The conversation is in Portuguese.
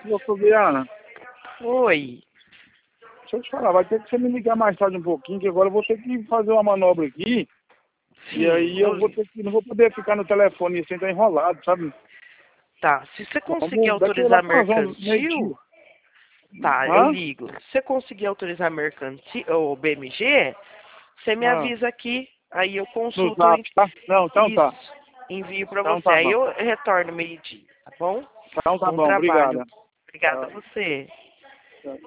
Ô, Fabiana, Oi. deixa eu te falar, vai ter que você me ligar mais tarde um pouquinho, que agora eu vou ter que fazer uma manobra aqui. Sim, E aí eu vou ter que, não vou poder ficar no telefone sem estar enrolado, sabe? Tá, se você conseguir Vamos daqui lá autorizar para as meio-dia. mercantil, tá, eu Hã? ligo. Se você conseguir autorizar mercantil, ou BMG, você me Ah, avisa aqui, aí eu no consulto zap, tá? Não, então tá. isso, envio pra Então você. tá Aí bom. eu retorno meio-dia, tá bom? Então tá Bom bom, trabalho. obrigada. Obrigada a você. Tchau.